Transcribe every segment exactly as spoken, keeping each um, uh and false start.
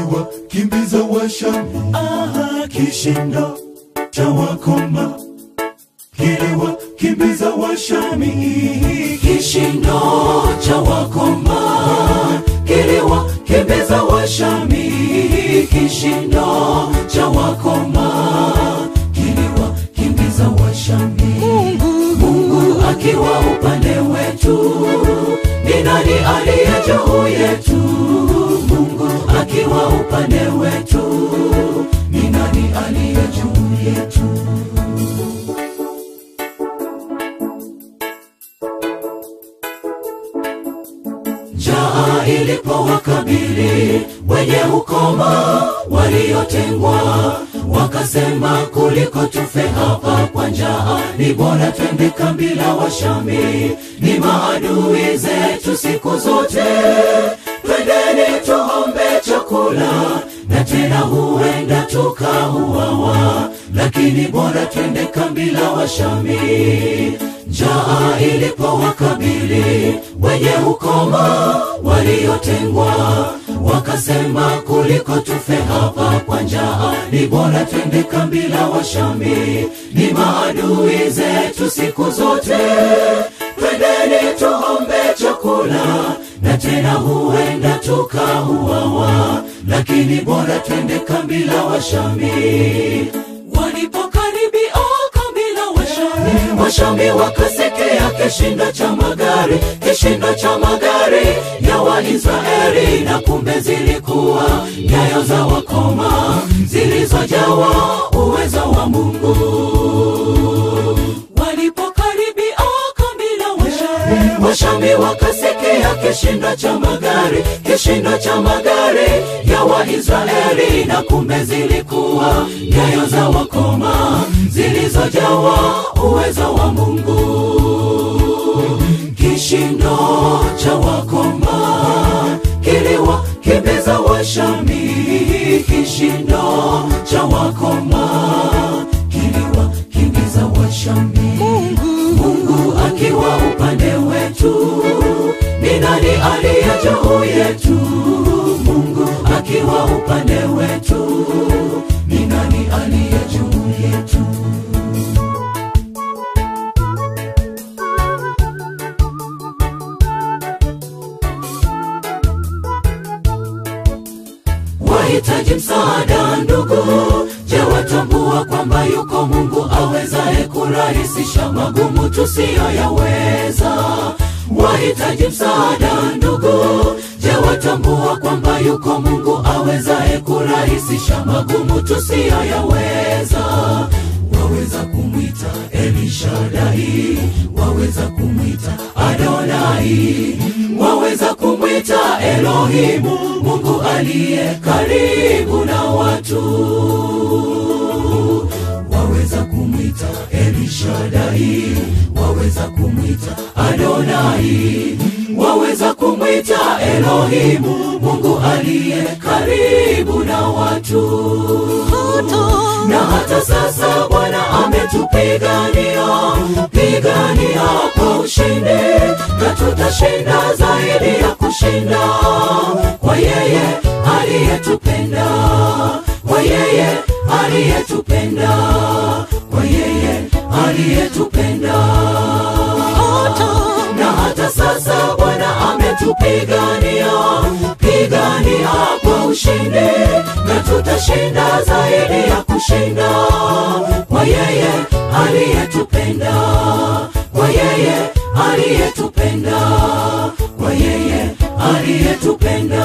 kiliwakimbiza Washami. Aha, kishindo cha wakoma kiliwakimbiza Washami. Kishindo cha wakoma kiliwakimbiza Washami. Kishindo cha wakoma kiliwakimbiza Washami. Mungu akiwa upande wetu, ni nani aliye juu yetu? Mungu akiwa upande wetu, ni nani aliye juu yetu? Njaa ilipowakabili wenye ukoma waliotengwa, wakasema kuliko tufe hapa kwa njaa, ni bora twende kambi la Washami. Ni maadui zetu siku zote, twendeni tuombe chakula, na tena huenda tukauawa, lakini bora twende kambi la Washami. Njaa ilipowakabili wenye ukoma waliotengwa, wakasema kuliko tufe hapa kwa njaa, ni bora twende kambi la Washami. Ni maadui zetu siku zote, twendeni tuombe chakula, na tena huenda tukauawa, lakini bora twende kambi la Washami. Walipokaribia kambi la Washami, Washami wakasikia kishindo cha magari, kishindo cha magari ya Waisraeli, na kumbe zilikuwa nyayo za wakoma zilizojawa uwezo wa Mungu. Walipokaribia kambi la Washami, Washami wakasikia kishindo cha magari, kishindo cha magari ya Waisraeli, na kumbe zilikuwa nyayo za wakoma zilizojawa uwezo wa Mungu. Kishindo cha wakoma kiliwakimbiza Washami. Kishindo cha wakoma kiliwakimbiza Washami. Mungu akiwa upande wetu, ni nani aliye juu yetu? Mungu akiwa upande wetu, ni nani aliye juu yetu? Wahitaji msaada ndugu, je watambua kwamba yuko Mungu awezaye kurahisisha magumu tusiyoyaweza? Wahitaji msaada ndugu, je watambua kwamba yuko Mungu awezaye kurahisisha magumu tusiyoyaweza? Waweza kumwita Elishadai, waweza kumwita Adonai, waweza kumwita Elohimu, Mungu aliye karibu na watu. Waweza kumwita Elishadai, waweza kumwita Adonai, waweza kumwita Elohimu, Mungu aliye karibu na watu. Na hata sasa Bwana ametupigania, pigania kwa ushindi, na tutashinda zaidi ya kushinda, kwa yeye aliyetupenda, kwa yeye aliyetupenda, kwa yeye aliyetupenda. Na hata sasa Bwana ametupigania, pigania kwa ushindi, na tutashinda zaidi ya kushinda, kwa yeye aliyetupenda, kwa yeye aliyetupenda, kwa yeye aliyetupenda.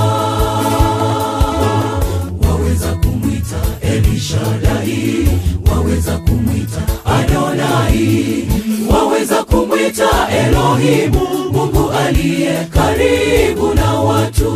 Waweza kumwita Elishadai, waweza kumwita Adonai, waweza kumwita Elohimu, Mungu aliye karibu na watu.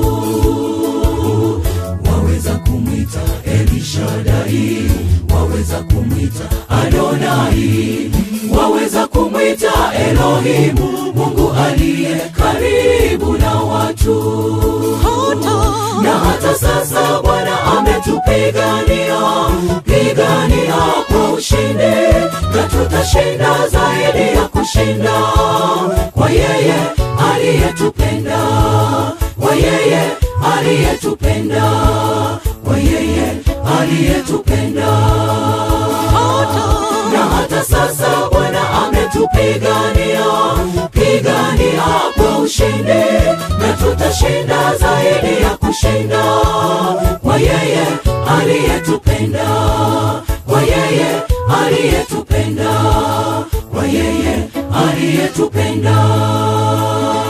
Waweza kumwita Elishadai, waweza kumwita Adonai, waweza kumwita Elohimu, Mungu aliye karibu na watu. Na hata sasa Bwana ametupigania, pigania kwa ushindi, na tutashinda zaidi ya kushinda, kwa yeye aliyetupenda, kwa yeye aliyetupenda, kwa yeye aliyetupenda. Na hata sasa Bwana ametupigania, pigania kwa ushindi, na tutashinda zaidi ya kushinda, kwa yeye aliyetupenda, kwa yeye aliyetupenda, kwa yeye aliyetupenda.